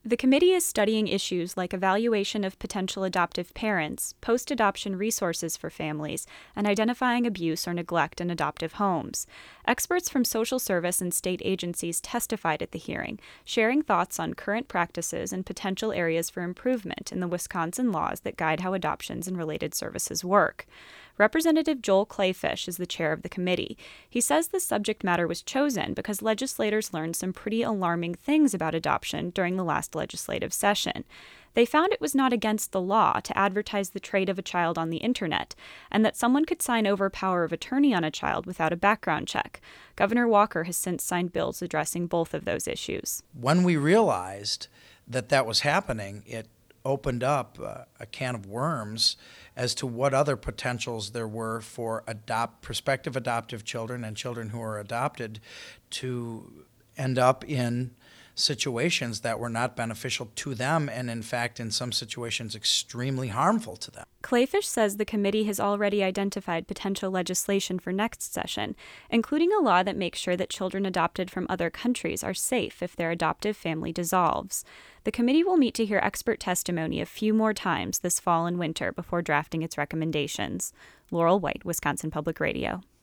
The committee is studying issues like evaluation of potential adoptive parents, post-adoption resources for families, and identifying abuse or neglect in adoptive homes. Experts from social service and state agencies testified at the hearing, sharing thoughts on current practices and potential areas for improvement in the Wisconsin laws that guide how adoptions and related services work. Representative Joel Clayfish is the chair of the committee. He says the subject matter was chosen because legislators learned some pretty alarming things about adoption during the last legislative session. They found it was not against the law to advertise the trade of a child on the internet, and that someone could sign over power of attorney on a child without a background check. Governor Walker has since signed bills addressing both of those issues. When we realized that was happening, it opened up a can of worms as to what other potentials there were for prospective adoptive children and children who are adopted to end up in situations that were not beneficial to them and, in fact, in some situations, extremely harmful to them. Clayfish says the committee has already identified potential legislation for next session, including a law that makes sure that children adopted from other countries are safe if their adoptive family dissolves. The committee will meet to hear expert testimony a few more times this fall and winter before drafting its recommendations. Laurel White, Wisconsin Public Radio.